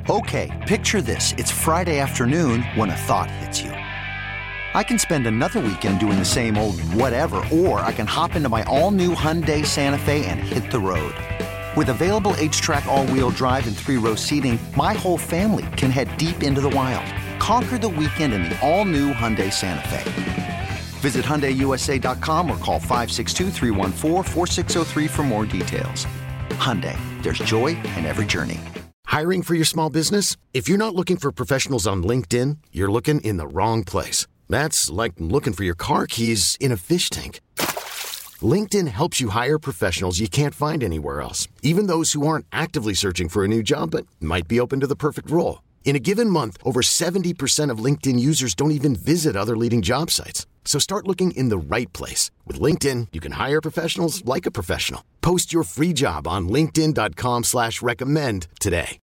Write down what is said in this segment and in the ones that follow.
Okay, picture this. It's Friday afternoon when a thought hits you. I can spend another weekend doing the same old whatever, or I can hop into my all-new Hyundai Santa Fe and hit the road. With available H-Track all-wheel drive and 3-row seating, my whole family can head deep into the wild. Conquer the weekend in the all-new Hyundai Santa Fe. Visit HyundaiUSA.com or call 562-314-4603 for more details. Hyundai, there's joy in every journey. Hiring for your small business? If you're not looking for professionals on LinkedIn, you're looking in the wrong place. That's like looking for your car keys in a fish tank. LinkedIn helps you hire professionals you can't find anywhere else, even those who aren't actively searching for a new job but might be open to the perfect role. In a given month, over 70% of LinkedIn users don't even visit other leading job sites. So start looking in the right place. With LinkedIn, you can hire professionals like a professional. Post your free job on linkedin.com/recommend today.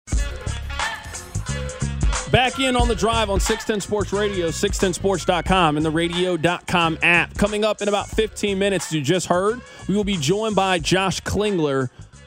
Back in on the drive on 610 Sports Radio, 610sports.com, and the radio.com app. Coming up in about 15 minutes, you just heard, we will be joined by Josh Klingler,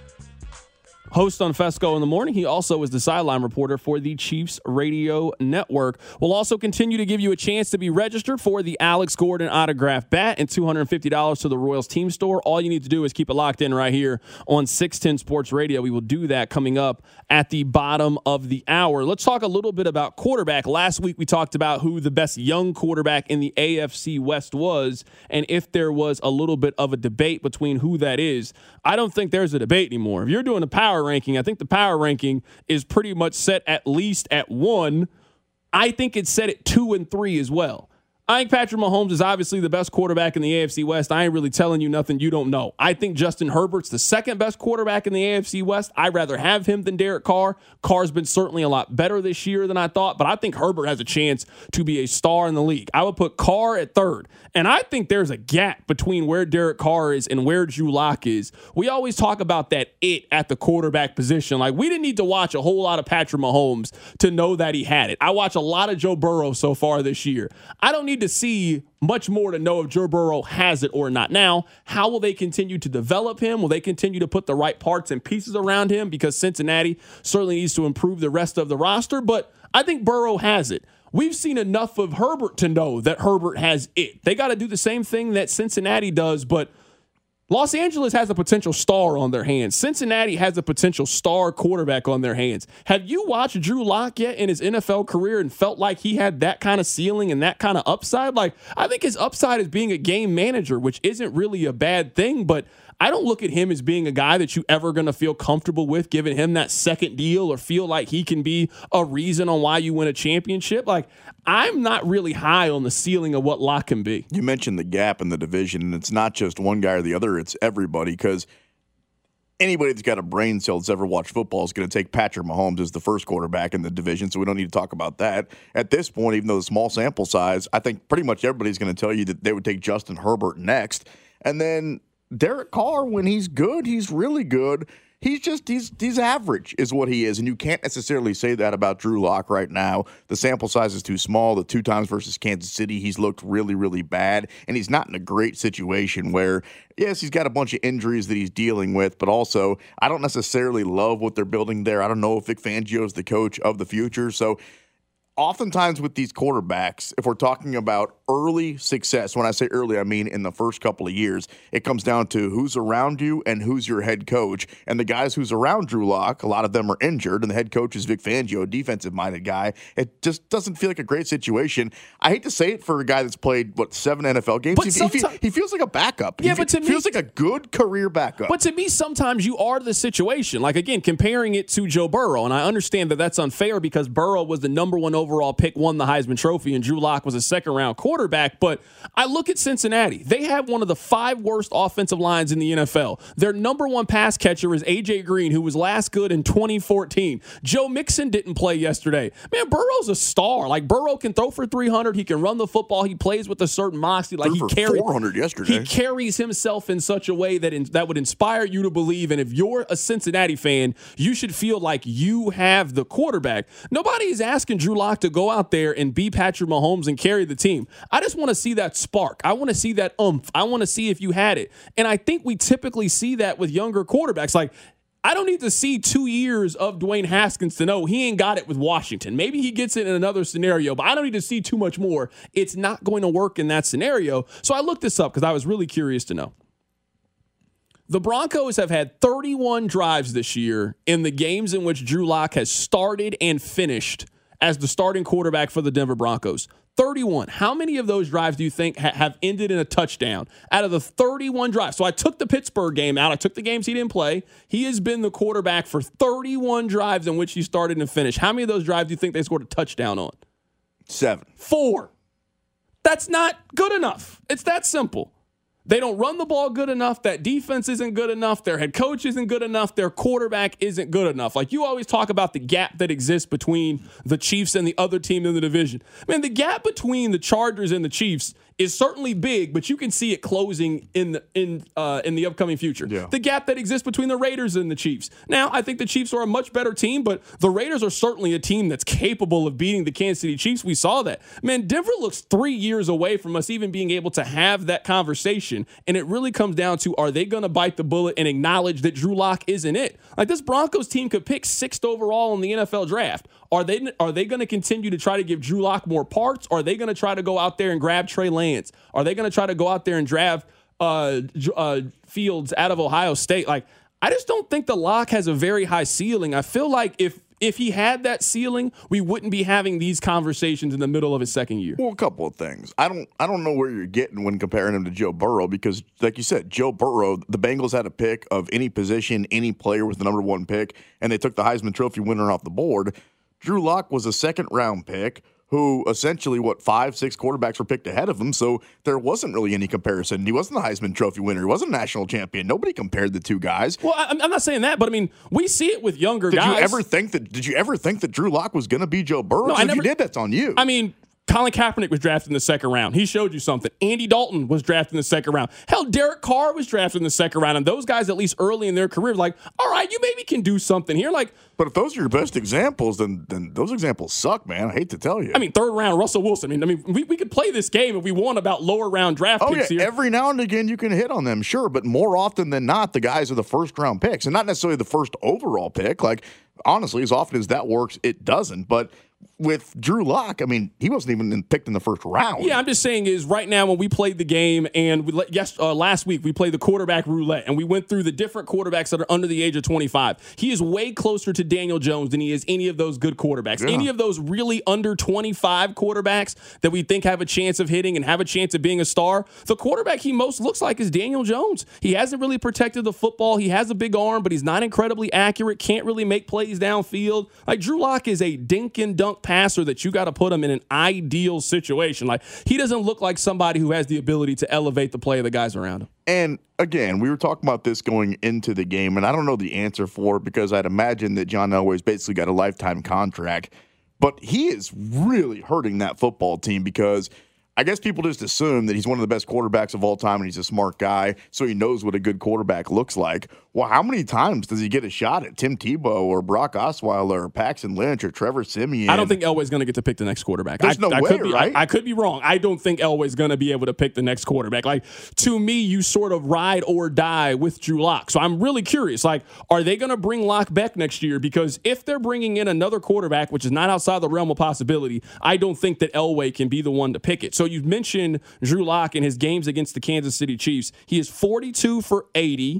host on Fesco in the Morning. He also is the sideline reporter for the Chiefs Radio Network. We'll also continue to give you a chance to be registered for the Alex Gordon autograph bat and $250 to the Royals team store. All you need to do is keep it locked in right here on 610 Sports Radio. We will do that coming up at the bottom of the hour. Let's talk a little bit about quarterback. Last week we talked about who the best young quarterback in the AFC West was, and if there was a little bit of a debate between who that is. I don't think there's a debate anymore. If you're doing a power ranking, I think the power ranking is pretty much set at least at 1. I think it's set at 2 and 3 as well. I think Patrick Mahomes is obviously the best quarterback in the AFC West. I ain't really telling you nothing you don't know. I think Justin Herbert's the second best quarterback in the AFC West. I'd rather have him than Derek Carr. Carr's been certainly a lot better this year than I thought, but I think Herbert has a chance to be a star in the league. I would put Carr at third, and I think there's a gap between where Derek Carr is and where Drew Lock is. We always talk about that at the quarterback position. Like, we didn't need to watch a whole lot of Patrick Mahomes to know that he had it. I watch a lot of Joe Burrow so far this year. I don't need to see much more to know if Joe Burrow has it or not. Now, how will they continue to develop him? Will they continue to put the right parts and pieces around him? Because Cincinnati certainly needs to improve the rest of the roster, but I think Burrow has it. We've seen enough of Herbert to know that Herbert has it. They got to do the same thing that Cincinnati does, but Los Angeles has a potential star on their hands. Cincinnati has a potential star quarterback on their hands. Have you watched Drew Lock yet in his NFL career and felt like he had that kind of ceiling and that kind of upside? Like, I think his upside is being a game manager, which isn't really a bad thing, but I don't look at him as being a guy that you ever going to feel comfortable with giving him that second deal or feel like he can be a reason on why you win a championship. Like, I'm not really high on the ceiling of what Locke can be. You mentioned the gap in the division, and it's not just one guy or the other, it's everybody, because anybody that's got a brain cell that's ever watched football is going to take Patrick Mahomes as the first quarterback in the division, so we don't need to talk about that. At this point, even though the small sample size, I think pretty much everybody's going to tell you that they would take Justin Herbert next. And then Derek Carr, when he's good, he's really good. He's average is what he is, and you can't necessarily say that about Drew Lock right now. The sample size is too small. The 2 times versus Kansas City, he's looked really, really bad, and he's not in a great situation where, yes, he's got a bunch of injuries that he's dealing with, but also I don't necessarily love what they're building there. I don't know if Vic Fangio is the coach of the future, so oftentimes with these quarterbacks, if we're talking about early success, when I say early, I mean in the first couple of years, it comes down to who's around you and who's your head coach. And the guys who's around Drew Lock, a lot of them are injured, and the head coach is Vic Fangio, a defensive-minded guy. It just doesn't feel like a great situation. I hate to say it for a guy that's played, 7 NFL games. He feels like a backup. Yeah, but to me, feels like a good career backup. But to me, sometimes you are the situation. Like, again, comparing it to Joe Burrow, and I understand that that's unfair because Burrow was the number 1 overall pick, won the Heisman Trophy, and Drew Lock was a second-round quarterback. But I look at Cincinnati. They have one of the 5 worst offensive lines in the NFL. Their number 1 pass catcher is A.J. Green, who was last good in 2014. Joe Mixon didn't play yesterday. Man, Burrow's a star. Like, Burrow can throw for 300. He can run the football. He plays with a certain moxie. Like, he carried 400 yesterday. He carries himself in such a way that would inspire you to believe. And if you're a Cincinnati fan, you should feel like you have the quarterback. Nobody is asking Drew Lock to go out there and be Patrick Mahomes and carry the team. I just want to see that spark. I want to see that oomph. I want to see if you had it. And I think we typically see that with younger quarterbacks. Like, I don't need to see 2 years of Dwayne Haskins to know he ain't got it with Washington. Maybe he gets it in another scenario, but I don't need to see too much more. It's not going to work in that scenario. So I looked this up because I was really curious to know. The Broncos have had 31 drives this year in the games in which Drew Lock has started and finished as the starting quarterback for the Denver Broncos. 31. How many of those drives do you think have ended in a touchdown out of the 31 drives? So I took the Pittsburgh game out. I took the games he didn't play. He has been the quarterback for 31 drives in which he started and finished. How many of those drives do you think they scored a touchdown on? 7. 4. That's not good enough. It's that simple. They don't run the ball good enough. That defense isn't good enough. Their head coach isn't good enough. Their quarterback isn't good enough. Like, you always talk about the gap that exists between the Chiefs and the other team in the division. Man, the gap between the Chargers and the Chiefs is certainly big, but you can see it closing in the upcoming future. Yeah. The gap that exists between the Raiders and the Chiefs. Now, I think the Chiefs are a much better team, but the Raiders are certainly a team that's capable of beating the Kansas City Chiefs. We saw that. Man, Denver looks 3 years away from us even being able to have that conversation, and it really comes down to, are they going to bite the bullet and acknowledge that Drew Lock isn't it? Like, this Broncos team could pick 6th overall in the NFL draft. Are they going to continue to try to give Drew Lock more parts? Or are they going to try to go out there and grab Trey Lance? Are they going to try to go out there and draft Fields out of Ohio State? Like, I just don't think the Lock has a very high ceiling. I feel like if he had that ceiling, we wouldn't be having these conversations in the middle of his second year. Well, a couple of things. I don't know where you're getting when comparing him to Joe Burrow, because, like you said, Joe Burrow, the Bengals had a pick of any position, any player with the number 1 pick, and they took the Heisman Trophy winner off the board. Drew Lock was a second-round pick who essentially, 5-6 quarterbacks were picked ahead of him, so there wasn't really any comparison. He wasn't the Heisman Trophy winner. He wasn't a national champion. Nobody compared the two guys. Well, I'm not saying that, but I mean, we see it with younger guys. Did you ever think that Drew Lock was going to be Joe Burrow? No, If you did, that's on you. I mean, Colin Kaepernick was drafted in the second round. He showed you something. Andy Dalton was drafted in the second round. Hell, Derek Carr was drafted in the second round. And those guys, at least early in their career, like, all right, you maybe can do something here. Like, but if those are your best examples, then those examples suck, man. I hate to tell you. I mean, third round, Russell Wilson. I mean, we could play this game if we want about lower round draft picks here. Every now and again you can hit on them, sure. But more often than not, the guys are the first round picks, and not necessarily the first overall pick. Like, honestly, as often as that works, it doesn't. But with Drew Lock, I mean, he wasn't even picked in the first round. Yeah, I'm just saying is right now when we played the game and last week we played the quarterback roulette and we went through the different quarterbacks that are under the age of 25. He is way closer to Daniel Jones than he is any of those good quarterbacks. Yeah. Any of those really under 25 quarterbacks that we think have a chance of hitting and have a chance of being a star, the quarterback he most looks like is Daniel Jones. He hasn't really protected the football. He has a big arm, but he's not incredibly accurate, can't really make plays downfield. Like, Drew Lock is a dink and dunk passer that you got to put him in an ideal situation. Like, he doesn't look like somebody who has the ability to elevate the play of the guys around him. And again, we were talking about this going into the game, and I don't know the answer for it because I'd imagine that John Elway's basically got a lifetime contract. But he is really hurting that football team because I guess people just assume that he's one of the best quarterbacks of all time and he's a smart guy, so he knows what a good quarterback looks like. Well, how many times does he get a shot at Tim Tebow or Brock Osweiler or Paxton Lynch or Trevor Siemian? I don't think Elway's going to get to pick the next quarterback. There's no way, right? I could be wrong. I don't think Elway's going to be able to pick the next quarterback. Like, to me, you sort of ride or die with Drew Lock. So I'm really curious. Like, are they going to bring Lock back next year? Because if they're bringing in another quarterback, which is not outside the realm of possibility, I don't think that Elway can be the one to pick it. So you've mentioned Drew Lock in his games against the Kansas City Chiefs. He is 42 for 80.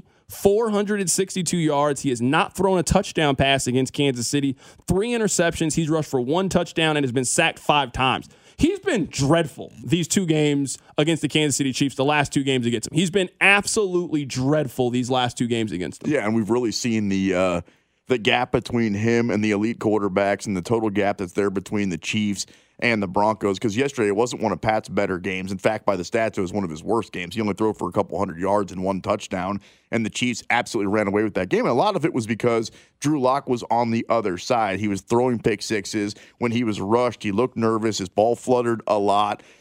462 yards. He has not thrown a touchdown pass against Kansas City. 3 interceptions. He's rushed for 1 touchdown and has been sacked 5 times. He's been dreadful these 2 games against the Kansas City Chiefs, the last 2 games against him. He's been absolutely dreadful these last 2 games against them. Yeah, and we've really seen the gap between him and the elite quarterbacks and the total gap that's there between the Chiefs and the Broncos, because yesterday it wasn't one of Pat's better games. In fact, by the stats, it was one of his worst games. He only threw for a couple hundred yards and 1 touchdown, and the Chiefs absolutely ran away with that game. And a lot of it was because Drew Lock was on the other side. He was throwing pick sixes. When he was rushed, he looked nervous. His ball fluttered a lot.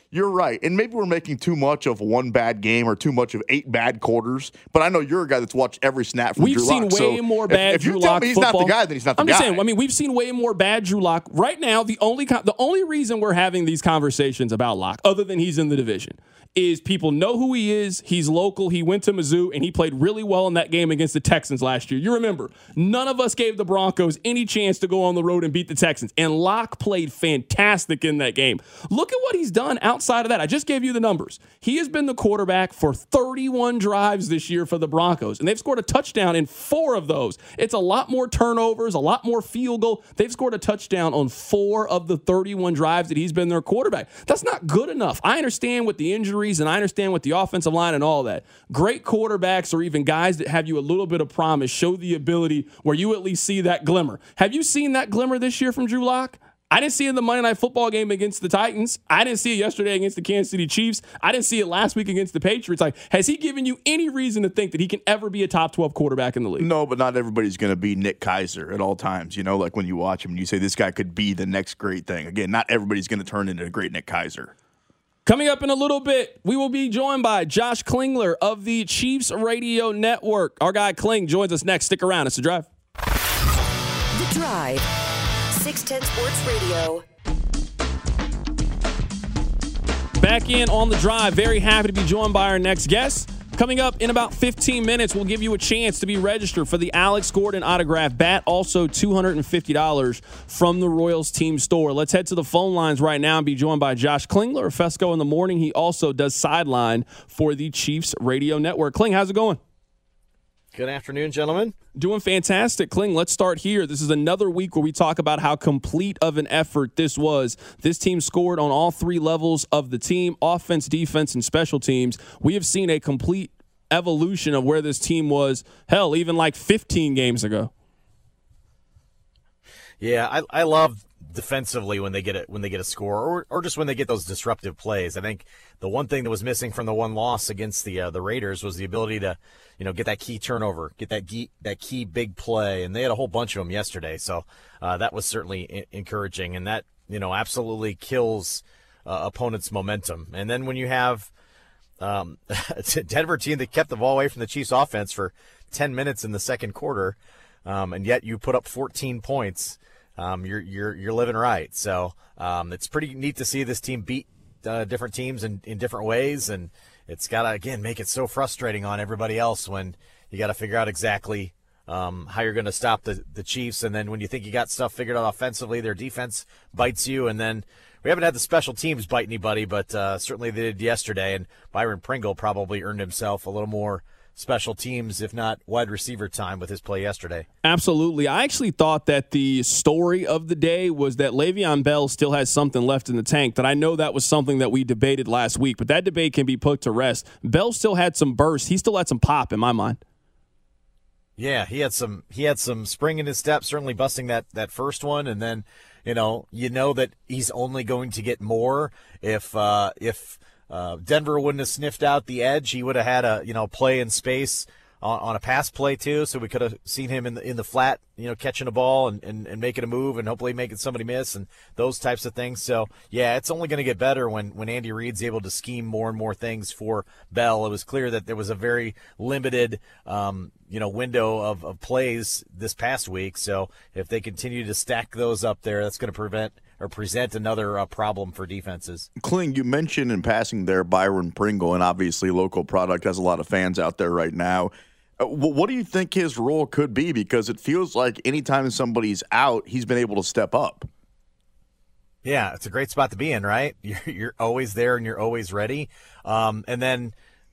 you're right. And maybe we're making too much of one bad game or too much of 8 bad quarters. But I know you're a guy that's watched every snap from Drew Lock. We've seen way more bad Drew Lock football. If you tell me he's not the guy, then he's not the guy. I'm just saying, I mean, we've seen way more bad Drew Lock. Right now, the only reason we're having these conversations about Lock, other than he's in the division, is people know who he is. He's local. He went to Mizzou, and he played really well in that game against the Texans last year. You remember, none of us gave the Broncos any chance to go on the road and beat the Texans, and Lock played fantastic in that game. Look at what he's done outside of that. I just gave you the numbers. He has been the quarterback for 31 drives this year for the Broncos, and they've scored a touchdown in 4 of those. It's a lot more turnovers, a lot more field goal. They've scored a touchdown on 4 of the 31 drives that he's been their quarterback. That's not good enough. I understand with the injuries, and I understand with the offensive line and all that. Great quarterbacks, or even guys that have you a little bit of promise, show the ability where you at least see that glimmer. Have you seen that glimmer this year from Drew Lock? I didn't see it in the Monday Night Football game against the Titans. I didn't see it yesterday against the Kansas City Chiefs. I didn't see it last week against the Patriots. Like, has he given you any reason to think that he can ever be a top 12 quarterback in the league? No, but not everybody's going to be Nick Keiser at all times. You know, like when you watch him and you say this guy could be the next great thing. Again, not everybody's going to turn into a great Nick Keiser. Coming up in a little bit, we will be joined by Josh Klingler of the Chiefs Radio Network. Our guy Kling joins us next. Stick around. It's The Drive. The Drive. 610 Sports Radio. Back in on The Drive. Very happy to be joined by our next guest. Coming up in about 15 minutes, we'll give you a chance to be registered for the Alex Gordon autograph bat. Also, $250 from the Royals team store. Let's head to the phone lines right now and be joined by Josh Klingler of Fesco in the Morning. He also does sideline for the Chiefs Radio Network. Kling, how's it going? Good afternoon, gentlemen. Doing fantastic. Kling, let's start here. This is another week where we talk about how complete of an effort this was. This team scored on all 3 levels of the team, offense, defense, and special teams. We have seen a complete evolution of where this team was, hell, even like 15 games ago. Yeah, I love defensively when they get a score or just when they get those disruptive plays. I think the one thing that was missing from the one loss against the Raiders was the ability to, get that key turnover, get that key big play, and they had a whole bunch of them yesterday. So that was certainly encouraging, and that absolutely kills opponents' momentum. And then when you have a Denver team that kept the ball away from the Chiefs' offense for 10 minutes in the second quarter, and yet you put up 14 points. You're living right. So it's pretty neat to see this team beat different teams in different ways, and it's got to, again, make it so frustrating on everybody else when you got to figure out exactly how you're going to stop the Chiefs, and then when you think you got stuff figured out offensively, their defense bites you, and then we haven't had the special teams bite anybody, but certainly they did yesterday, and Byron Pringle probably earned himself a little more special teams, if not wide receiver time with his play yesterday. Absolutely. I actually thought that the story of the day was that Le'Veon Bell still has something left in the tank. That I know that was something that we debated last week, but that debate can be put to rest. Bell still had some burst. He still had some pop in my mind. Yeah, he had some spring in his step, certainly busting that first one, and then you know that he's only going to get more if Denver wouldn't have sniffed out the edge. He would have had a play in space on a pass play too, so we could have seen him in the flat, catching a ball and making a move and hopefully making somebody miss and those types of things. So yeah, it's only going to get better when Andy Reid's able to scheme more and more things for Bell. It was clear that there was a very limited window of plays this past week. So if they continue to stack those up there, that's going to present another problem for defenses. Kling, you mentioned in passing there Byron Pringle, and obviously local product has a lot of fans out there right now. What do you think his role could be? Because it feels like anytime somebody's out, he's been able to step up. Yeah, it's a great spot to be in, right? You're always there and you're always ready. And then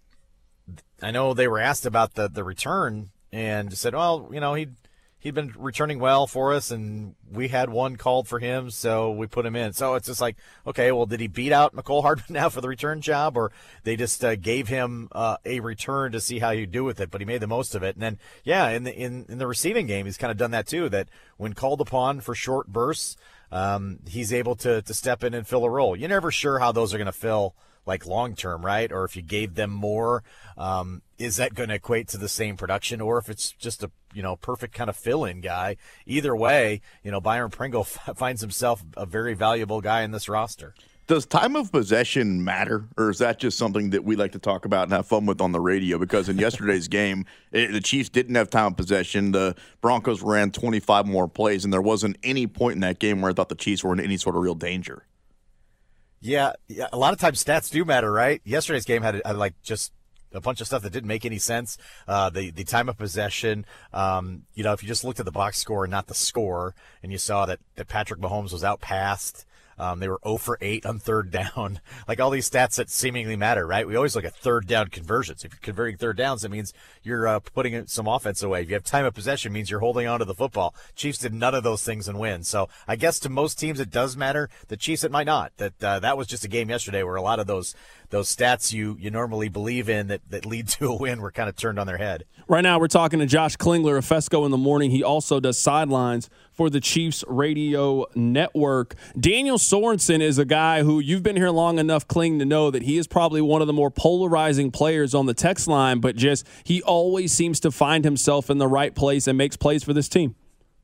I know they were asked about the return and said, well, he'd been returning well for us, and we had one called for him, so we put him in. So it's just like, okay, well, did he beat out Mecole Hardman now for the return job, or they just gave him a return to see how you do with it? But he made the most of it. And then, yeah, in the receiving game, he's kind of done that too. That when called upon for short bursts, he's able to step in and fill a role. You're never sure how those are going to fill, like long term, right? Or if you gave them more, is that going to equate to the same production? Or if it's just a perfect kind of fill-in guy? Either way, Byron Pringle finds himself a very valuable guy in this roster. Does time of possession matter, or is that just something that we like to talk about and have fun with on the radio? Because in yesterday's game, the Chiefs didn't have time of possession. The Broncos ran 25 more plays, and there wasn't any point in that game where I thought the Chiefs were in any sort of real danger. Yeah, a lot of times stats do matter, right? Yesterday's game had just a bunch of stuff that didn't make any sense. The time of possession, if you just looked at the box score and not the score, and you saw that Patrick Mahomes was outpassed. They were 0 for 8 on third down. Like all these stats that seemingly matter, right? We always look at third down conversions. If you're converting third downs, it means you're putting some offense away. If you have time of possession, it means you're holding on to the football. Chiefs did none of those things and win. So I guess to most teams it does matter. The Chiefs, it might not. That was just a game yesterday where a lot of those stats you normally believe in that lead to a win were kind of turned on their head. Right now we're talking to Josh Klingler of Fesco in the Morning. He also does sidelines for the Chiefs Radio Network. Daniel Sorensen is a guy who you've been here long enough, Kling, to know that he is probably one of the more polarizing players on the text line, but just he always seems to find himself in the right place and makes plays for this team.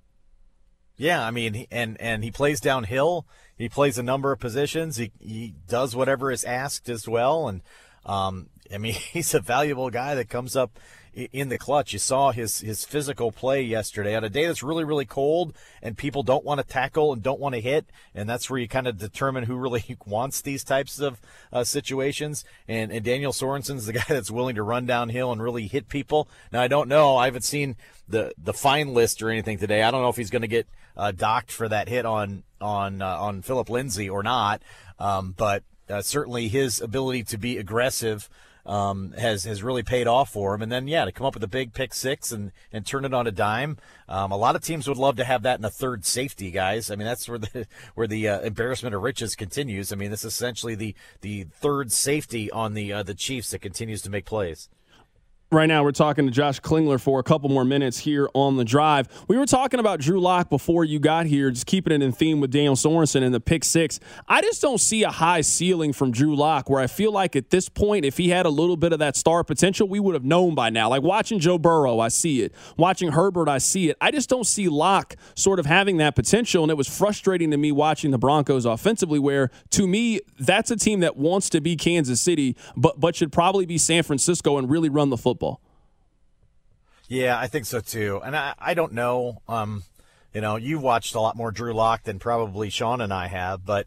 Yeah, I mean, and he plays downhill. He plays a number of positions. He does whatever is asked as well. And, he's a valuable guy that comes up in the clutch. You saw his physical play yesterday on a day that's really, really cold and people don't want to tackle and don't want to hit. And that's where you kind of determine who really wants these types of situations. And Daniel Sorensen's the guy that's willing to run downhill and really hit people. Now, I don't know. I haven't seen the fine list or anything today. I don't know if he's going to get docked for that hit on Phillip Lindsay or not. But certainly his ability to be aggressive has really paid off for him. And then, to come up with a big pick six and turn it on a dime. A lot of teams would love to have that in a third safety, guys. I mean, that's where the embarrassment of riches continues. I mean, this is essentially the third safety on the Chiefs that continues to make plays. Right now, we're talking to Josh Klingler for a couple more minutes here on The Drive. We were talking about Drew Lock before you got here, just keeping it in theme with Daniel Sorensen and the pick six. I just don't see a high ceiling from Drew Lock where I feel like at this point, if he had a little bit of that star potential, we would have known by now. Like watching Joe Burrow, I see it. Watching Herbert, I see it. I just don't see Lock sort of having that potential, and it was frustrating to me watching the Broncos offensively where, to me, that's a team that wants to be Kansas City but should probably be San Francisco and really run the football. Yeah, I think so too. And I don't know. You've watched a lot more Drew Lock than probably Sean and I have, but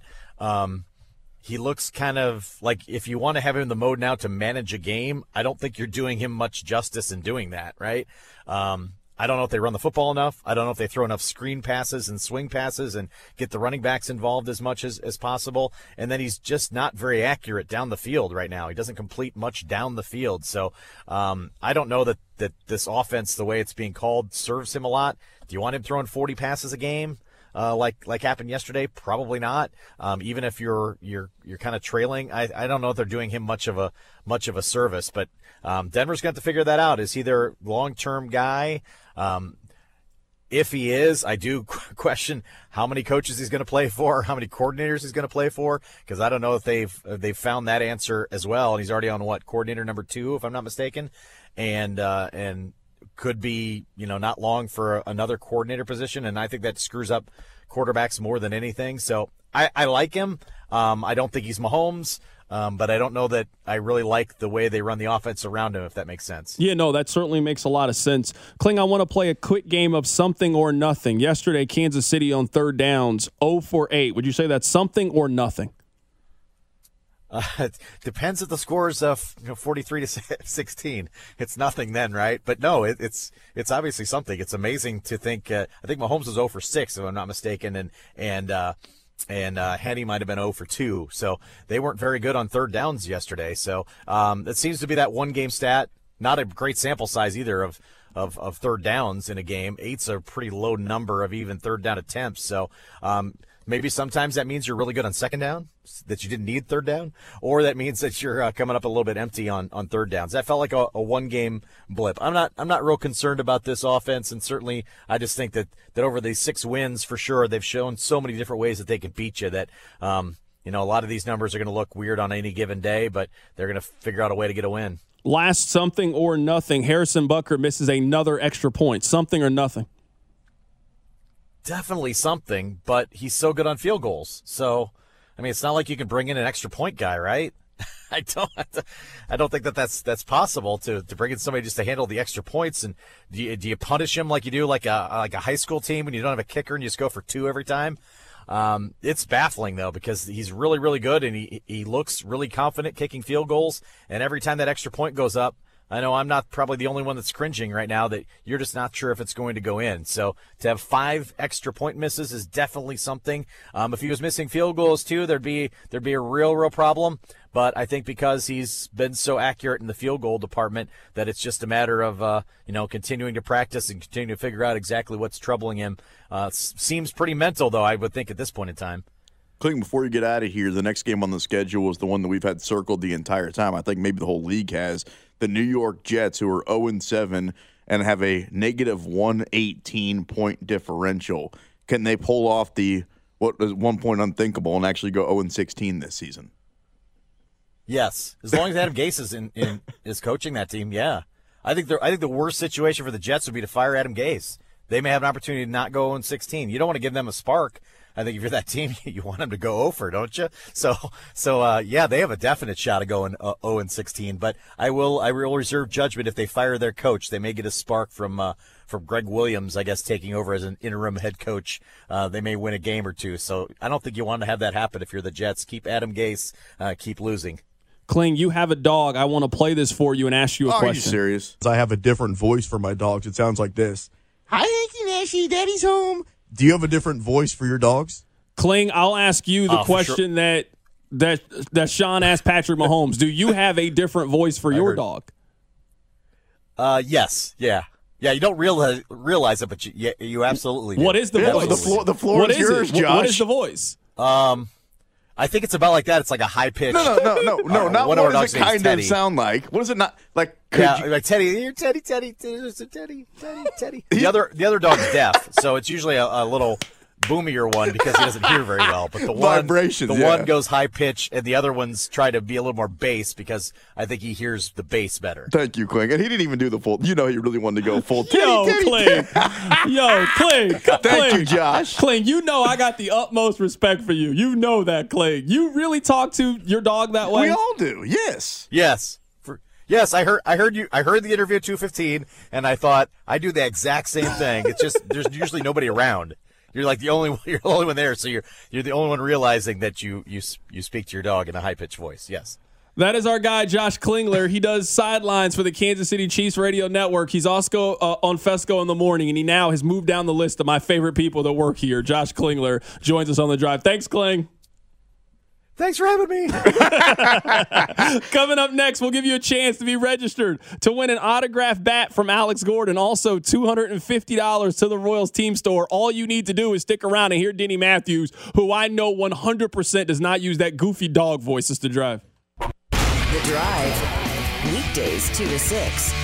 he looks kind of like if you want to have him in the mode now to manage a game, I don't think you're doing him much justice in doing that, right? I don't know if they run the football enough. I don't know if they throw enough screen passes and swing passes and get the running backs involved as much as possible. And then he's just not very accurate down the field right now. He doesn't complete much down the field. So I don't know that this offense, the way it's being called, serves him a lot. Do you want him throwing 40 passes a game? Like happened yesterday? Probably not. Even if you're kind of trailing, I don't know if they're doing him much of a service. But Denver's got to figure that out. Is he their long-term guy? If he is, I do question how many coaches he's going to play for, how many coordinators he's going to play for, because I don't know if they've found that answer as well. And he's already on coordinator number 2, if I'm not mistaken, and could be not long for another coordinator position. And I think that screws up quarterbacks more than anything. So I like him. I don't think he's Mahomes. But I don't know that I really like the way they run the offense around him, if that makes sense. Yeah, no, that certainly makes a lot of sense. Kling, I want to play a quick game of something or nothing. Yesterday, Kansas City on third downs, 0 for 8. Would you say that's something or nothing? It depends if the score is 43-16. It's nothing then, right? But no, it's obviously something. It's amazing to think. I think Mahomes was 0 for 6, if I'm not mistaken, and Henny might have been 0 for 2. So they weren't very good on third downs yesterday. So it seems to be that one-game stat. Not a great sample size either of third downs in a game. 8's a pretty low number of even third down attempts. So maybe sometimes that means you're really good on second down, that you didn't need third down, or that means that you're coming up a little bit empty on third downs. That felt like a one-game blip. I'm not real concerned about this offense, and certainly I just think that over these 6 wins for sure, they've shown so many different ways that they can beat you that a lot of these numbers are going to look weird on any given day, but they're going to figure out a way to get a win. Last something or nothing. Harrison Butker misses another extra point. Something or nothing? Definitely something, but he's so good on field goals. So, I mean, it's not like you can bring in an extra point guy, right? I don't think that's possible to bring in somebody just to handle the extra points. And do you punish him like you do like a high school team when you don't have a kicker and you just go for 2 every time? It's baffling though, because he's really, really good and he looks really confident kicking field goals. And every time that extra point goes up, I know I'm not probably the only one that's cringing right now that you're just not sure if it's going to go in. So to have 5 extra point misses is definitely something. If he was missing field goals too, there'd be a real problem. But I think because he's been so accurate in the field goal department that it's just a matter of continuing to practice and continuing to figure out exactly what's troubling him. Seems pretty mental though, I would think at this point in time. Clinton, before you get out of here, the next game on the schedule is the one that we've had circled the entire time. I think maybe the whole league has. The New York Jets, who are 0-7 and have a negative 118 point differential. Can they pull off the what is 1 point unthinkable and actually go 0-16 this season? Yes, as long as Adam Gase is coaching that team, yeah. I think the worst situation for the Jets would be to fire Adam Gase. They may have an opportunity to not go 0-16. You don't want to give them a spark. I think if you're that team, you want them to go over, don't you? So yeah, they have a definite shot of going 0-16. But I will reserve judgment if they fire their coach. They may get a spark from Greg Williams, I guess, taking over as an interim head coach. They may win a game or two. So I don't think you want to have that happen if you're the Jets. Keep Adam Gase. Keep losing. Kling, you have a dog. I want to play this for you and ask you a question. Are you serious? I have a different voice for my dogs. It sounds like this. Hi, Hanky Nashy, Daddy's home. Do you have a different voice for your dogs? Kling, I'll ask you the question sure. that Sean asked Patrick Mahomes. Do you have a different voice for your dog? Yes. Yeah. Yeah, you don't realize it, but you absolutely do. What is the voice? The floor is yours, Josh. What is the voice? I think it's about like that. It's like a high pitch. No. Not what what does it kind of sound like? What is it not like? Like Teddy. You're Teddy. Teddy. The other dog's deaf, so it's usually a little boomier one because he doesn't hear very well. But the one goes high pitch, and the other ones try to be a little more bass because I think he hears the bass better. Thank you, Kling. And he didn't even do the full. You know, he really wanted to go full. Kling. Thank you, Josh. Kling, you know I got the utmost respect for you. You know that, Kling. You really talk to your dog that way? We all do. Yes. Yes. Yes, I heard you. I heard the interview at 2:15, and I thought I do the exact same thing. It's just there's usually nobody around. You're like the only one there, so you're the only one realizing that you speak to your dog in a high pitched voice. Yes. That is our guy, Josh Klingler. He does sidelines for the Kansas City Chiefs radio network. He's also on Fesco in the morning, and he now has moved down the list of my favorite people that work here. Josh Klingler joins us on the drive. Thanks, Kling. Thanks for having me. Coming up next, we'll give you a chance to be registered to win an autographed bat from Alex Gordon. Also, $250 to the Royals team store. All you need to do is stick around and hear Denny Matthews, who I know 100% does not use that goofy dog voice to drive. The Drive. Weekdays 2 to 6.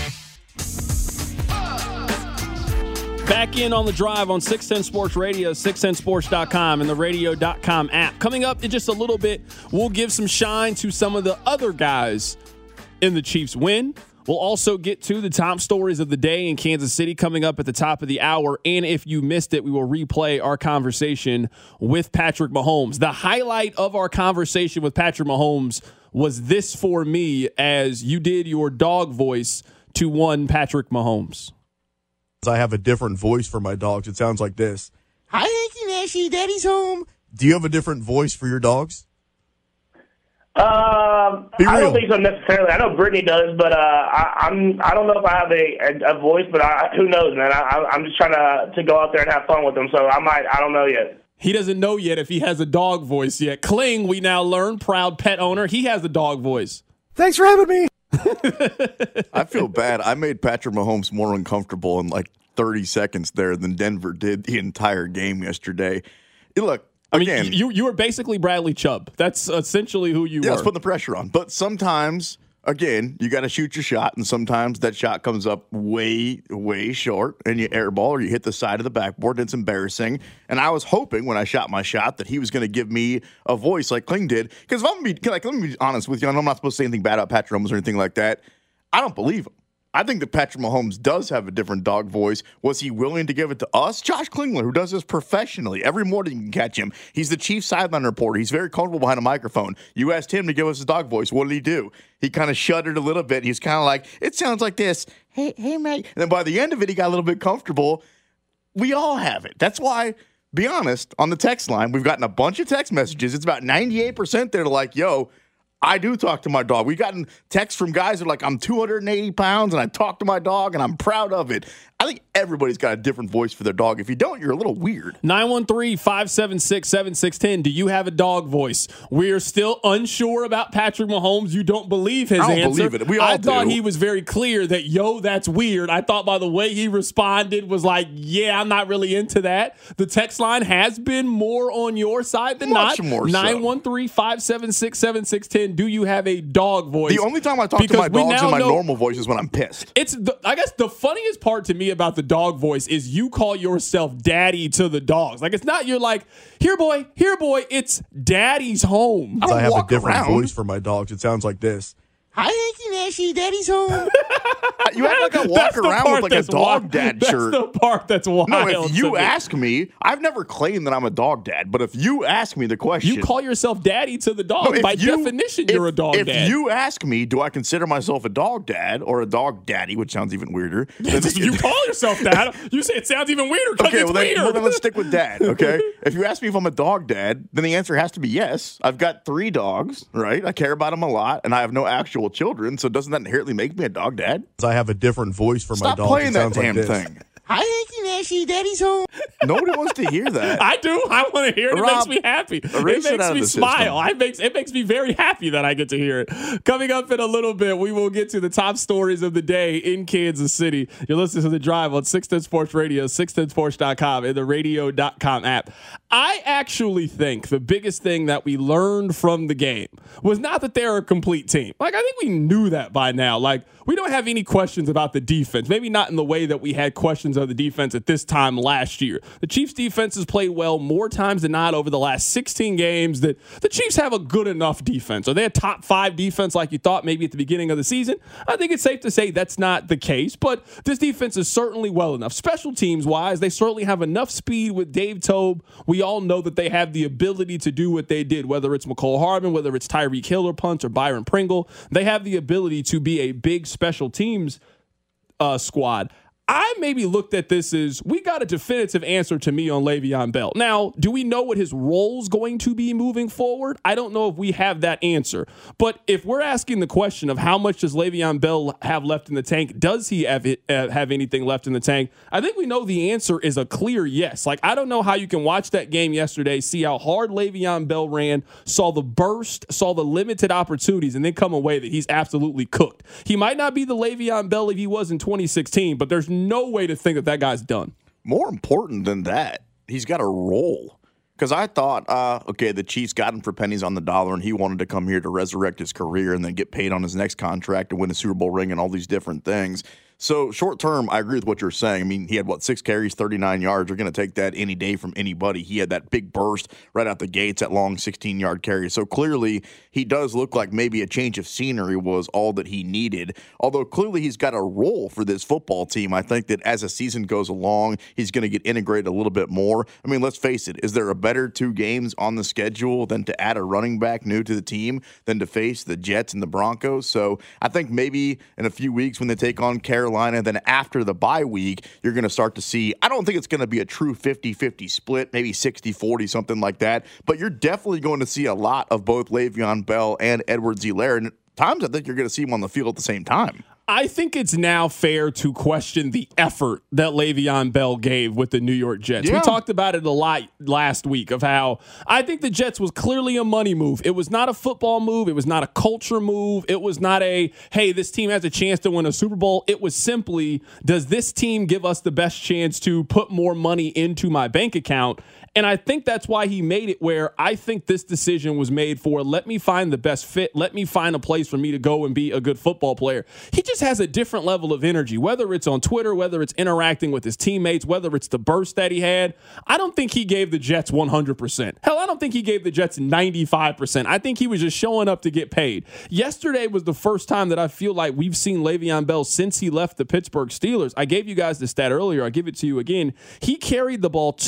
Back in on the drive on 610 Sports Radio, 610sports.com, and the radio.com app. Coming up in just a little bit, we'll give some shine to some of the other guys in the Chiefs win. We'll also get to the top stories of the day in Kansas City coming up at the top of the hour. And if you missed it, we will replay our conversation with Patrick Mahomes. The highlight of our conversation with Patrick Mahomes was this for me as you did your dog voice to one Patrick Mahomes. I have a different voice for my dogs. It sounds like this. Hi, Hanky Nashy, Daddy's home. Do you have a different voice for your dogs? I don't think so necessarily. I know Brittany does, but I don't know if I have a voice, but who knows, man? I'm just trying to go out there and have fun with them, so I don't know yet. He doesn't know yet if he has a dog voice yet. Kling, we now learn, proud pet owner, he has a dog voice. Thanks for having me. I feel bad. I made Patrick Mahomes more uncomfortable in like 30 seconds there than Denver did the entire game yesterday. Look, again, you were basically Bradley Chubb. That's essentially who you were. Yeah, let's put the pressure on. But sometimes, again, you got to shoot your shot, and sometimes that shot comes up way, way short, and you airball or you hit the side of the backboard, and it's embarrassing. And I was hoping when I shot my shot that he was going to give me a voice like Kling did. Because let me be honest with you, I know I'm not supposed to say anything bad about Patrick Mahomes or anything like that. I don't believe him. I think that Patrick Mahomes does have a different dog voice. Was he willing to give it to us? Josh Klingler, who does this professionally. Every morning you can catch him. He's the chief sideline reporter. He's very comfortable behind a microphone. You asked him to give us his dog voice. What did he do? He kind of shuddered a little bit. He's kind of like, it sounds like this. Hey, mate. And then by the end of it, he got a little bit comfortable. We all have it. That's why, be honest, on the text line, we've gotten a bunch of text messages. It's about 98% there to like, yo, I do talk to my dog. We've gotten texts from guys that are like, I'm 280 pounds and I talk to my dog and I'm proud of it. I think everybody's got a different voice for their dog. If you don't, you're a little weird. 913-576-7610. Do you have a dog voice? We're still unsure about Patrick Mahomes. You don't believe his answer. I don't believe it. We all do. I thought he was very clear that, that's weird. I thought by the way he responded was like, yeah, I'm not really into that. The text line has been more on your side than Much not. more so. 913-576-7610. Do you have a dog voice? The only time I talk to my dogs in my normal voice is when I'm pissed. I guess the funniest part to me about the dog voice is you call yourself daddy to the dogs. Like, it's not you're like, here boy, it's daddy's home. I have a different voice for my dogs. It sounds like this. Hi, Hanky Nashy, daddy's home. You act like I walk around with like a dog dad shirt. That's the part that's wild. No, if you ask me, I've never claimed that I'm a dog dad, but if you ask me the question. You call yourself daddy to the dog. No, by definition, you're a dog dad. If you ask me, do I consider myself a dog dad or a dog daddy, which sounds even weirder. You call yourself that. You say it sounds even weirder because it's weird. Well, then let's stick with dad, okay? If you ask me if I'm a dog dad, then the answer has to be yes. I've got 3 dogs, right? I care about them a lot, and I have no actual children, so doesn't that inherently make me a dog dad? I have a different voice for my dog. Stop playing that damn thing. Hi, Hanky Nashy, daddy's home. Nobody wants to hear that. I do. I want to hear it. It makes me happy. It makes me smile. It makes me very happy that I get to hear it. Coming up in a little bit, we will get to the top stories of the day in Kansas City. You're listening to The Drive on 610 Sports Radio, 610sports.com, and the radio.com app. I actually think the biggest thing that we learned from the game was not that they're a complete team. Like, I think we knew that by now. Like, we don't have any questions about the defense. Maybe not in the way that we had questions of the defense at this time last year. The Chiefs' defense has played well more times than not over the last 16 games. That the Chiefs have a good enough defense. Are they a top 5 defense like you thought maybe at the beginning of the season? I think it's safe to say that's not the case, but this defense is certainly well enough. Special teams-wise, they certainly have enough speed with Dave Toub. We all know that they have the ability to do what they did, whether it's McCole Hardman, whether it's Tyreek Hill or Punt or Byron Pringle. They have the ability to be a big special teams squad. I maybe looked at this as we got a definitive answer to me on Le'Veon Bell. Now, do we know what his role's going to be moving forward? I don't know if we have that answer. But if we're asking the question of how much does Le'Veon Bell have left in the tank, does he have anything left in the tank? I think we know the answer is a clear yes. Like, I don't know how you can watch that game yesterday, see how hard Le'Veon Bell ran, saw the burst, saw the limited opportunities, and then come away that he's absolutely cooked. He might not be the Le'Veon Bell if he was in 2016, but there's no way to think that guy's done. More important than that, he's got a role. Because I thought, the Chiefs got him for pennies on the dollar, and he wanted to come here to resurrect his career and then get paid on his next contract to win a Super Bowl ring and all these different things. So short term, I agree with what you're saying. I mean, he had, 6 carries, 39 yards. You're going to take that any day from anybody. He had that big burst right out the gates, that long 16-yard carry. So clearly, he does look like maybe a change of scenery was all that he needed. Although clearly he's got a role for this football team. I think that as the season goes along, he's going to get integrated a little bit more. I mean, let's face it. Is there a better 2 games on the schedule than to add a running back new to the team than to face the Jets and the Broncos? So I think maybe in a few weeks when they take on Carolina, then after the bye week, you're going to start to see, I don't think it's going to be a true 50-50 split, maybe 60-40, something like that, but you're definitely going to see a lot of both Le'Veon Bell and Edwards-Helaire, and at times I think you're going to see them on the field at the same time. I think it's now fair to question the effort that Le'Veon Bell gave with the New York Jets. Yeah. We talked about it a lot last week of how I think the Jets was clearly a money move. It was not a football move. It was not a culture move. It was not a, hey, this team has a chance to win a Super Bowl. It was simply, does this team give us the best chance to put more money into my bank account? And I think that's why he made it where I think this decision was made for, let me find the best fit. Let me find a place for me to go and be a good football player. He just has a different level of energy, whether it's on Twitter, whether it's interacting with his teammates, whether it's the burst that he had. I don't think he gave the Jets 100%. Hell, I don't think he gave the Jets 95%. I think he was just showing up to get paid. Yesterday was the first time that I feel like we've seen Le'Veon Bell since he left the Pittsburgh Steelers. I gave you guys the stat earlier. I'll give it to you again. He carried the ball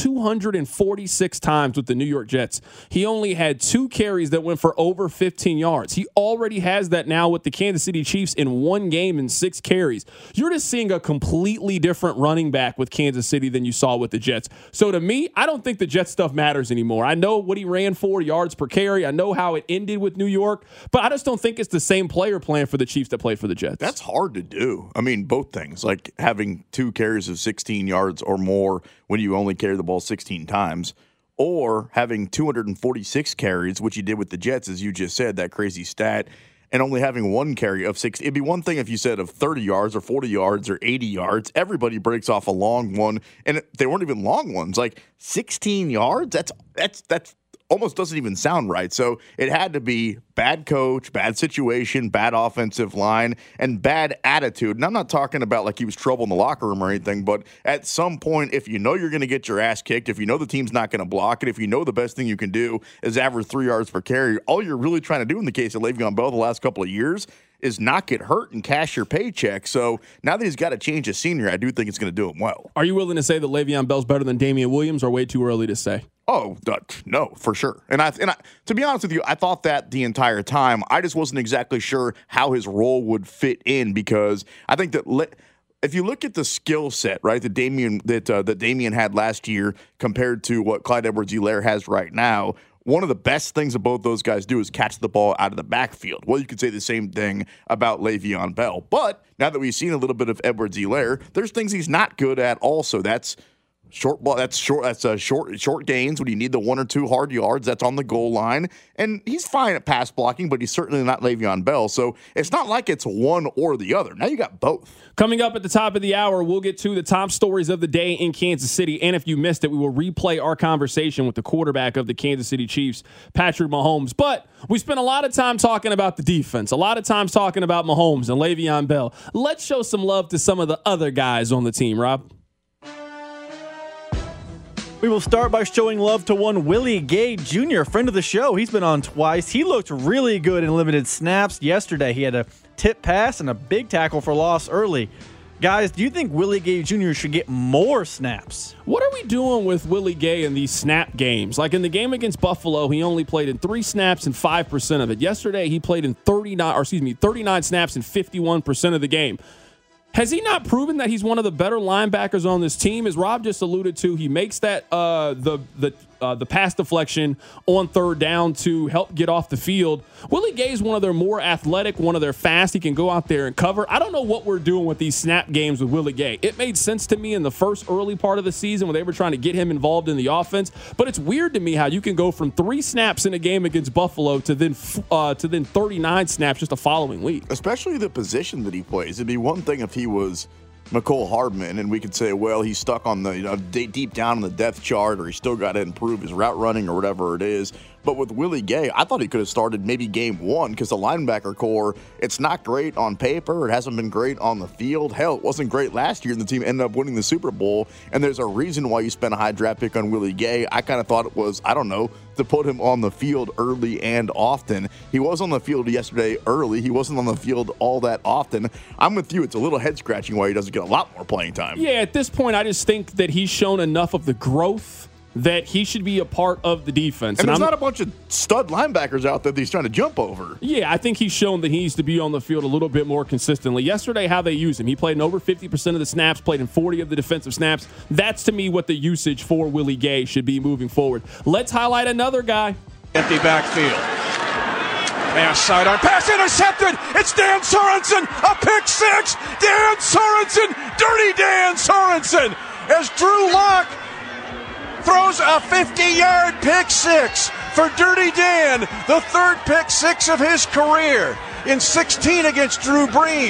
246 times with the New York Jets. He only had 2 carries that went for over 15 yards. He already has that now with the Kansas City Chiefs in 1 game and 6 carries. You're just seeing a completely different running back with Kansas City than you saw with the Jets. So to me, I don't think the Jets stuff matters anymore. I know what he ran for, yards per carry. I know how it ended with New York, but I just don't think it's the same player plan for the Chiefs that played for the Jets. That's hard to do. I mean, both things, like having 2 carries of 16 yards or more when you only carry the ball 16 times, or having 246 carries, which he did with the Jets, as you just said, that crazy stat, and only having 1 carry of 6. It'd be one thing if you said of 30 yards or 40 yards or 80 yards. Everybody breaks off a long one, and they weren't even long ones. Like 16 yards, that's almost doesn't even sound right. So it had to be bad coach, bad situation, bad offensive line, and bad attitude. And I'm not talking about like he was trouble in the locker room or anything, but at some point, if you know you're going to get your ass kicked, if you know the team's not going to block it, if you know the best thing you can do is average 3 yards per carry, all you're really trying to do in the case of Le'Veon Bell the last couple of years is not get hurt and cash your paycheck. So now that he's got to change his scenery, I do think it's going to do him well. Are you willing to say that Le'Veon Bell's better than Damian Williams, or way too early to say? Oh, no, for sure. And I, to be honest with you, I thought that the entire time. I just wasn't exactly sure how his role would fit in, because I think that if you look at the skill set, right, that Damian had last year compared to what Clyde Edwards-Helaire has right now, one of the best things that both those guys do is catch the ball out of the backfield. Well, you could say the same thing about Le'Veon Bell. But now that we've seen a little bit of Edwards-Helaire, there's things he's not good at also. That's short ball. That's short gains when you need the 1 or 2 hard yards. That's on the goal line, and he's fine at pass blocking, but he's certainly not Le'Veon Bell. So it's not like it's one or the other. Now you got both. Coming up at the top of the hour, we'll get to the top stories of the day in Kansas City, and if you missed it, we will replay our conversation with the quarterback of the Kansas City Chiefs, Patrick Mahomes. But we spent a lot of time talking about the defense, a lot of times talking about Mahomes and Le'Veon Bell. Let's show some love to some of the other guys on the team, Rob. We will start by showing love to one Willie Gay Jr., friend of the show. He's been on twice. He looked really good in limited snaps yesterday. He had a tip pass and a big tackle for loss early. Guys, do you think Willie Gay Jr. should get more snaps? What are we doing with Willie Gay in these snap games? Like in the game against Buffalo, he only played in 3 snaps and 5% of it. Yesterday, he played in 39 snaps and 51% of the game. Has he not proven that he's one of the better linebackers on this team? As Rob just alluded to, he makes that the pass deflection on 3rd down to help get off the field. Willie Gay is one of their more athletic, one of their fast. He can go out there and cover. I don't know what we're doing with these snap games with Willie Gay. It made sense to me in the first early part of the season when they were trying to get him involved in the offense, but it's weird to me how you can go from 3 snaps in a game against Buffalo to then 39 snaps just the following week. Especially the position that he plays. It'd be one thing if he was McCole Hardman, and we could say, well, he's stuck on the deep down on the depth chart, or he's still got to improve his route running or whatever it is. But with Willie Gay, I thought he could have started maybe game 1, because the linebacker core, it's not great on paper. It hasn't been great on the field. Hell, it wasn't great last year, and the team ended up winning the Super Bowl. And there's a reason why you spent a high draft pick on Willie Gay. I kind of thought it was, I don't know, to put him on the field early and often. He was on the field yesterday early. He wasn't on the field all that often. I'm with you. It's a little head-scratching why he doesn't get a lot more playing time. Yeah, at this point, I just think that he's shown enough of the growth that he should be a part of the defense. And there's not a bunch of stud linebackers out there that he's trying to jump over. Yeah, I think he's shown that he needs to be on the field a little bit more consistently. Yesterday, how they used him, he played in over 50% of the snaps, played in 40 of the defensive snaps. That's, to me, what the usage for Willie Gay should be moving forward. Let's highlight another guy. Empty backfield. Pass sidearm. Pass intercepted. It's Dan Sorensen. A pick 6. Dan Sorensen. Dirty Dan Sorensen. As Drew Lock throws a 50-yard pick 6 for Dirty Dan, the 3rd pick 6 of his career in 16 against Drew Brees.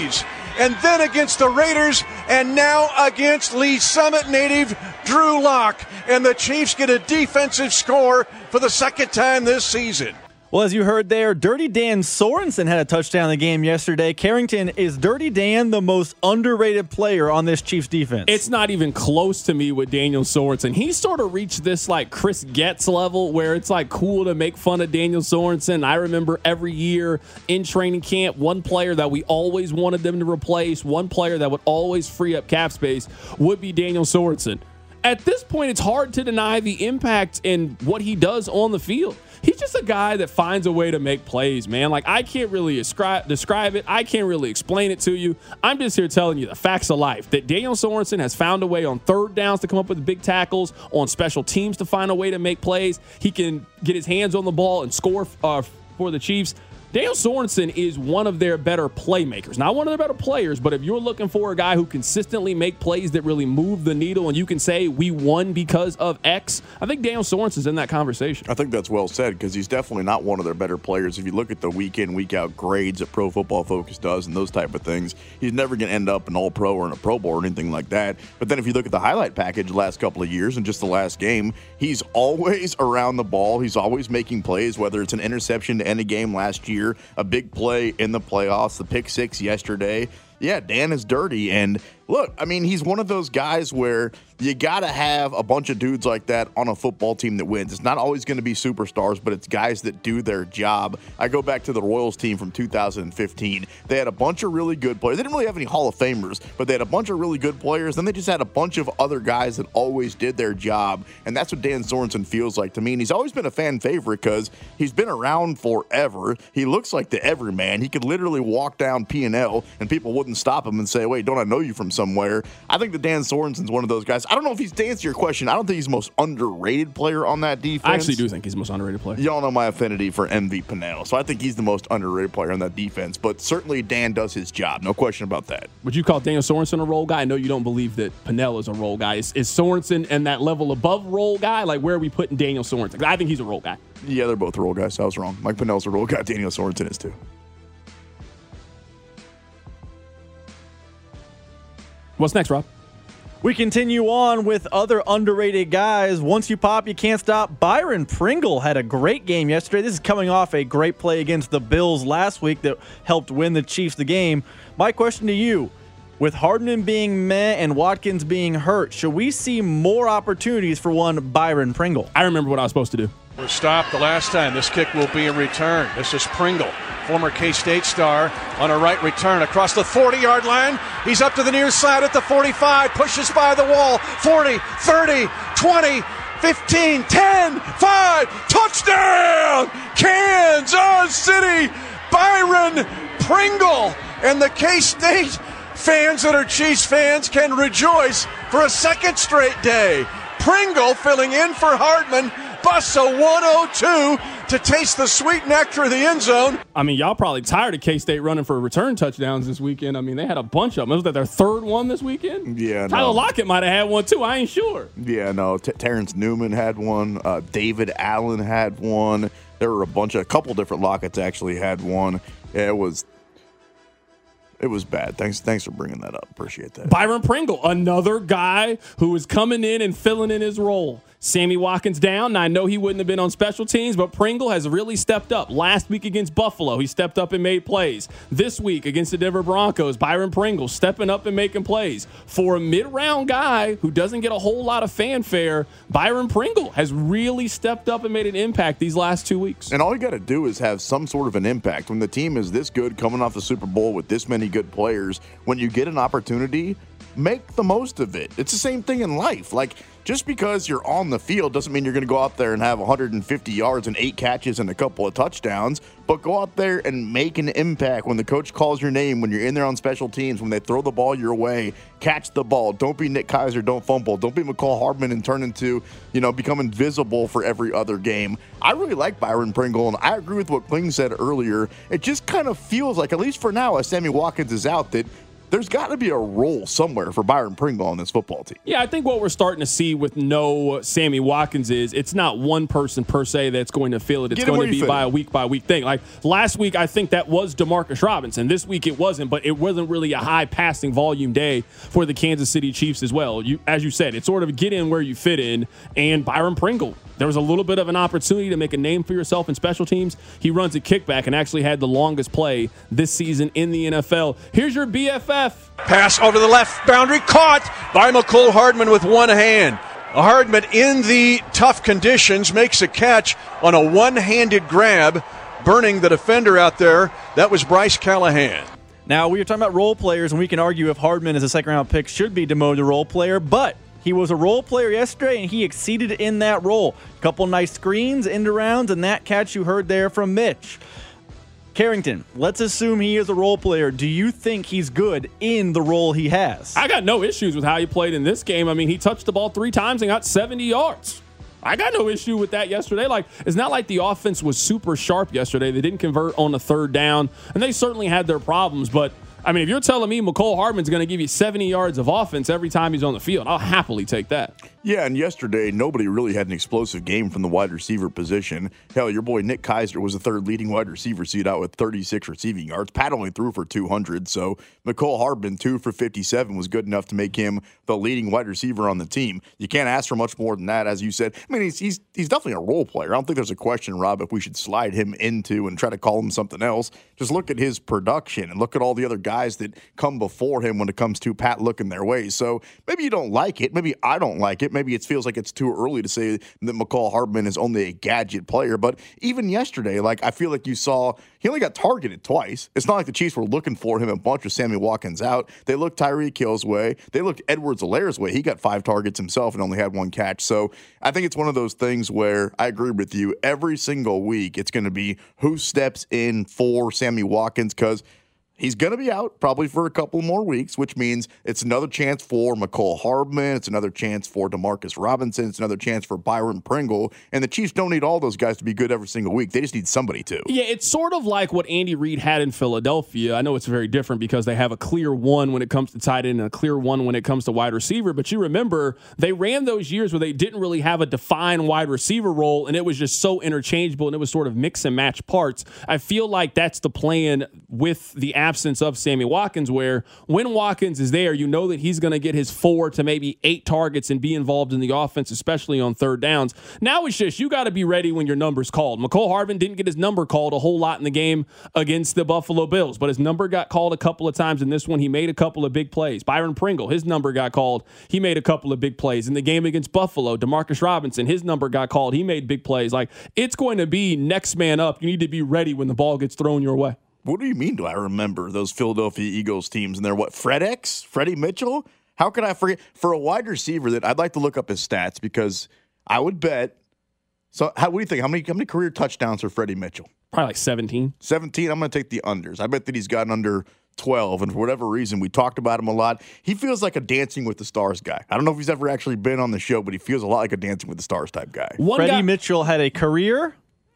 and then against the Raiders, and now against Lee Summit native Drew Lock. And the Chiefs get a defensive score for the second time this season. Well, as you heard there, Dirty Dan Sorensen had a touchdown in the game yesterday. Carrington, is Dirty Dan the most underrated player on this Chiefs defense? It's not even close to me with Daniel Sorensen. He sort of reached this like Chris Getz level where it's like cool to make fun of Daniel Sorensen. I remember every year in training camp, one player that we always wanted them to replace, one player that would always free up cap space would be Daniel Sorensen. At this point, it's hard to deny the impact in what he does on the field. He's just a guy that finds a way to make plays, man. Like, I can't really describe it. I can't really explain it to you. I'm just here telling you the facts of life, that Daniel Sorensen has found a way on third downs to come up with big tackles, on special teams to find a way to make plays. He can get his hands on the ball and score for the Chiefs. Daniel Sorensen is one of their better playmakers. Not one of their better players, but if you're looking for a guy who consistently make plays that really move the needle and you can say we won because of X, I think Daniel Sorensen's in that conversation. I think that's well said because he's definitely not one of their better players. If you look at the week in, week out grades that Pro Football Focus does and those type of things, he's never going to end up an All-Pro or in a Pro Bowl or anything like that. But then if you look at the highlight package the last couple of years and just the last game, he's always around the ball. He's always making plays, whether it's an interception to end a game last year, a big play in the playoffs, the pick six yesterday. Yeah, Dan is dirty. And look, I mean, he's one of those guys where you got to have a bunch of dudes like that on a football team that wins. It's not always going to be superstars, but it's guys that do their job. I go back to the Royals team from 2015. They had a bunch of really good players. They didn't really have any Hall of Famers, but they had a bunch of really good players. Then they just had a bunch of other guys that always did their job. And that's what Dan Sorensen feels like to me. And he's always been a fan favorite because he's been around forever. He looks like the everyman. He could literally walk down P&L and people wouldn't stop him and say, wait, don't I know you from somewhere? I think that Dan Sorensen's one of those guys. I don't know if he's, to answer your question, I don't think he's the most underrated player on that defense. I actually do think he's the most underrated player. Y'all know my affinity for MV Pinnell, so I think he's the most underrated player on that defense. But certainly Dan does his job. No question about that. Would you call Daniel Sorensen a role guy? I know you don't believe that Pinnell is a role guy. Is Sorensen and that level above role guy? Like, where are we putting Daniel Sorensen? I think he's a role guy. Yeah, they're both role guys. I was wrong. Mike Pinnell's a role guy. Daniel Sorensen is too. What's next, Rob? We continue on with other underrated guys. Once you pop, you can't stop. Byron Pringle had a great game yesterday. This is coming off a great play against the Bills last week that helped win the Chiefs the game. My question to you, with Hardman being meh and Watkins being hurt, should we see more opportunities for one Byron Pringle? I remember what I was supposed to do. We're stopped the last time. This kick will be a return. This is Pringle, former K-State star, on a right return across the 40-yard line. He's up to the near side at the 45, pushes by the wall. 40, 30, 20, 15, 10, 5, touchdown! Kansas City! Byron Pringle! And the K-State fans that are Chiefs fans can rejoice for a second straight day. Pringle filling in for Hardman, busts a 102 to taste the sweet nectar of the end zone. I mean, y'all probably tired of K-State running for return touchdowns this weekend. I mean, they had a bunch of them. Was that their third one this weekend? Yeah, Tyler Lockett might have had one too. I ain't sure. Yeah, no. Terrence Newman had one. David Allen had one. There were a couple different Locketts actually had one. Yeah, it was bad. Thanks for bringing that up. Appreciate that. Byron Pringle, another guy who is coming in and filling in his role. Sammy Watkins down. Now, I know he wouldn't have been on special teams, but Pringle has really stepped up. Last week against Buffalo, he stepped up and made plays. This week against the Denver Broncos, Byron Pringle stepping up and making plays. For a mid-round guy who doesn't get a whole lot of fanfare, Byron Pringle has really stepped up and made an impact these last 2 weeks. And all you got to do is have some sort of an impact. When the team is this good, coming off the Super Bowl with this many good players, when you get an opportunity, make the most of it. It's the same thing in life. Like, just because you're on the field doesn't mean you're going to go out there and have 150 yards and 8 catches and a couple of touchdowns, but go out there and make an impact when the coach calls your name, when you're in there on special teams, when they throw the ball your way, catch the ball. Don't be Nick Keiser, don't fumble. Don't be McCall Hardman and turn into, become invisible for every other game. I really like Byron Pringle, and I agree with what Kling said earlier. It just kind of feels like, at least for now, as Sammy Watkins is out, that there's got to be a role somewhere for Byron Pringle on this football team. Yeah, I think what we're starting to see with no Sammy Watkins is it's not one person per se that's going to fill it. It's going to be by a week-by-week thing. Like last week, I think that was DeMarcus Robinson. This week it wasn't, but it wasn't really a high passing volume day for the Kansas City Chiefs as well. As you said, it's sort of get in where you fit in, and Byron Pringle, there was a little bit of an opportunity to make a name for yourself in special teams. He runs a kickback and actually had the longest play this season in the NFL. Here's your BFF. Pass over the left boundary, caught by McCole Hardman with one hand. Hardman, in the tough conditions, makes a catch on a one-handed grab, burning the defender out there. That was Bryce Callahan. Now, we are talking about role players, and we can argue if Hardman as a second-round pick should be demoted to role player, but he was a role player yesterday, and he exceeded in that role. A couple nice screens, end arounds, and that catch you heard there from Mitch. Carrington, let's assume he is a role player. Do you think he's good in the role he has? I got no issues with how he played in this game. I mean, he touched the ball 3 times and got 70 yards. I got no issue with that yesterday. Like, it's not like the offense was super sharp yesterday. They didn't convert on the third down, and they certainly had their problems. But, I mean, if you're telling me McCole Hardman's going to give you 70 yards of offense every time he's on the field, I'll happily take that. Yeah, and yesterday, nobody really had an explosive game from the wide receiver position. Hell, your boy Nick Keiser was the third leading wide receiver seed out with 36 receiving yards. Pat only threw for 200, so McCole Hardman, 2 for 57, was good enough to make him the leading wide receiver on the team. You can't ask for much more than that, as you said. I mean, he's definitely a role player. I don't think there's a question, Rob, if we should slide him into and try to call him something else. Just look at his production and look at all the other guys that come before him when it comes to Pat looking their way. So maybe you don't like it. Maybe I don't like it. Maybe it feels like it's too early to say that McCole Hardman is only a gadget player. But even yesterday, like, I feel like you saw he only got targeted twice. It's not like the Chiefs were looking for him a bunch with Sammy Watkins out. They looked Tyreek Hill's way. They looked Edwards-Halaire's way. He got 5 targets himself and only had 1 catch. So I think it's one of those things where I agree with you. Every single week it's going to be who steps in for Sammy Watkins, because he's going to be out probably for a couple more weeks, which means it's another chance for McCole Hardman. It's another chance for DeMarcus Robinson. It's another chance for Byron Pringle. And the Chiefs don't need all those guys to be good every single week. They just need somebody to. Yeah, it's sort of like what Andy Reid had in Philadelphia. I know it's very different because they have a clear one when it comes to tight end and a clear one when it comes to wide receiver. But you remember, they ran those years where they didn't really have a defined wide receiver role, and it was just so interchangeable, and it was sort of mix and match parts. I feel like that's the plan with the absence of Sammy Watkins, where when Watkins is there, you know that he's going to get his 4 to maybe 8 targets and be involved in the offense, especially on third downs. Now it's just you got to be ready when your number's called. McCole Hardman didn't get his number called a whole lot in the game against the Buffalo Bills, but his number got called a couple of times in this one. He made a couple of big plays. Byron Pringle, his number got called. He made a couple of big plays. In the game against Buffalo, DeMarcus Robinson, his number got called. He made big plays. Like, it's going to be next man up. You need to be ready when the ball gets thrown your way. What do you mean, do I remember those Philadelphia Eagles teams and their Freddie Mitchell? How could I forget? For a wide receiver that I'd like to look up his stats, because I would bet. So what do you think? How many career touchdowns for Freddie Mitchell? Probably like 17. 17? I'm going to take the unders. I bet that he's gotten under 12, and for whatever reason, we talked about him a lot. He feels like a Dancing with the Stars guy. I don't know if he's ever actually been on the show, but he feels a lot like a Dancing with the Stars type guy. Freddie Mitchell had a career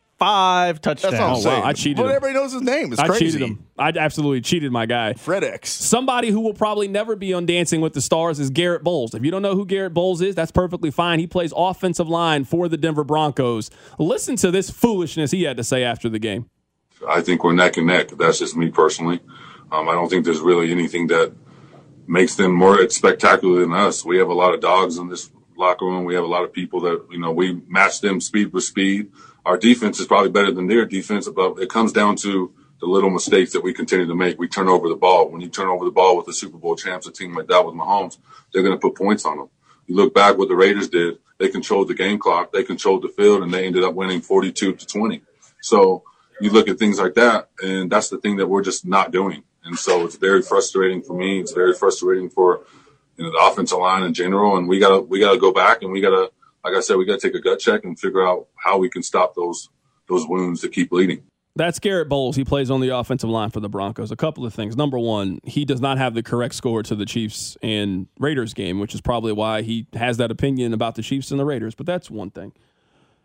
5 touchdowns. That's what I'm saying. Wow, I cheated But him. everybody knows his name. It's I crazy. cheated him. I absolutely cheated my guy. FredEx. Somebody who will probably never be on Dancing with the Stars is Garrett Bowles. If you don't know who Garrett Bowles is, that's perfectly fine. He plays offensive line for the Denver Broncos. Listen to this foolishness he had to say after the game. I think we're neck and neck. That's just me personally. I don't think there's really anything that makes them more spectacular than us. We have a lot of dogs in this locker room. We have a lot of people that, we match them speed with speed. Our defense is probably better than their defense, but it comes down to the little mistakes that we continue to make. We turn over the ball. When you turn over the ball with the Super Bowl champs, a team like that with Mahomes, they're going to put points on them. You look back what the Raiders did. They controlled the game clock. They controlled the field, and they ended up winning 42-20. So you look at things like that, and that's the thing that we're just not doing. And so it's very frustrating for me. It's very frustrating for the offensive line in general. And we gotta go back, and we gotta, like I said, we gotta take a gut check and figure out how we can stop those wounds that keep bleeding. That's Garrett Bowles. He plays on the offensive line for the Broncos. A couple of things. Number one, he does not have the correct score to the Chiefs and Raiders game, which is probably why he has that opinion about the Chiefs and the Raiders. But that's one thing.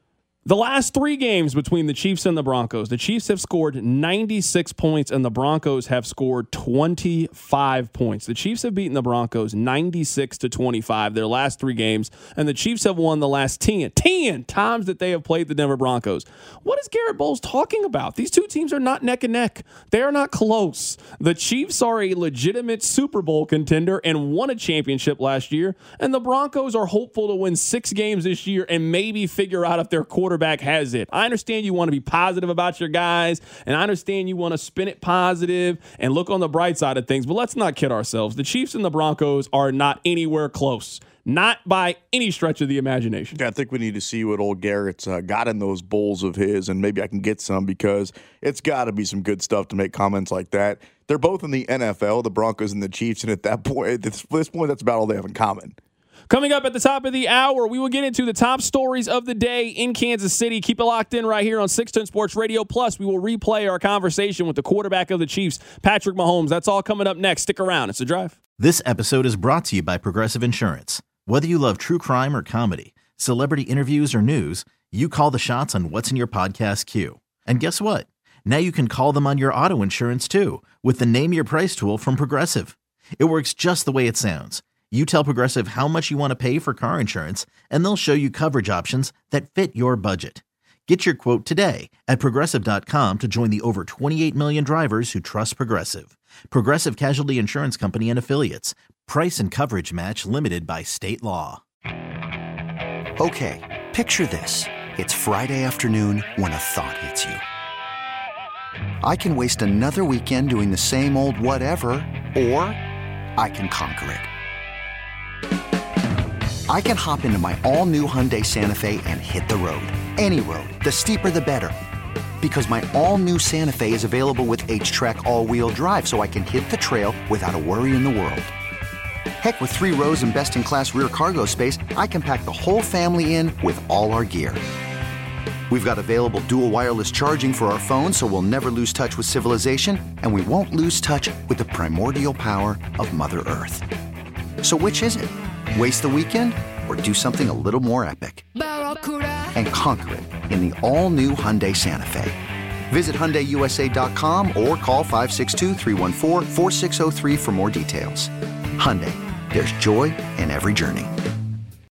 The last 3 games between the Chiefs and the Broncos, the Chiefs have scored 96 points and the Broncos have scored 25 points. The Chiefs have beaten the Broncos 96-25 their last 3 games, and the Chiefs have won the last 10 times that they have played the Denver Broncos. What is Garrett Bowles talking about? These two teams are not neck and neck. They are not close. The Chiefs are a legitimate Super Bowl contender and won a championship last year, and the Broncos are hopeful to win 6 games this year and maybe figure out if their quarterback has it. I understand you want to be positive about your guys, and I understand you want to spin it positive and look on the bright side of things, but let's not kid ourselves. The Chiefs and the Broncos are not anywhere close. Not by any stretch of the imagination. Yeah, I think we need to see what old Garrett's got in those bowls of his, and maybe I can get some because it's got to be some good stuff to make comments like that. They're both in the NFL, the Broncos and the Chiefs, and at that point, at this point, that's about all they have in common. Coming up at the top of the hour, we will get into the top stories of the day in Kansas City. Keep it locked in right here on 610 Sports Radio. Plus, we will replay our conversation with the quarterback of the Chiefs, Patrick Mahomes. That's all coming up next. Stick around. It's The Drive. This episode is brought to you by Progressive Insurance. Whether you love true crime or comedy, celebrity interviews or news, you call the shots on what's in your podcast queue. And guess what? Now you can call them on your auto insurance too with the Name Your Price tool from Progressive. It works just the way it sounds. You tell Progressive how much you want to pay for car insurance, and they'll show you coverage options that fit your budget. Get your quote today at Progressive.com to join the over 28 million drivers who trust Progressive. Progressive Casualty Insurance Company and Affiliates. Price and coverage match limited by state law. Okay, picture this. It's Friday afternoon when a thought hits you. I can waste another weekend doing the same old whatever, or I can conquer it. I can hop into my all-new Hyundai Santa Fe and hit the road. Any road. The steeper, the better. Because my all-new Santa Fe is available with H-Track all-wheel drive, so I can hit the trail without a worry in the world. Heck, with 3 rows and best-in-class rear cargo space, I can pack the whole family in with all our gear. We've got available dual wireless charging for our phones, so we'll never lose touch with civilization, and we won't lose touch with the primordial power of Mother Earth. So which is it? Waste the weekend or do something a little more epic? And conquer it in the all-new Hyundai Santa Fe. Visit HyundaiUSA.com or call 562-314-4603 for more details. Hyundai, there's joy in every journey.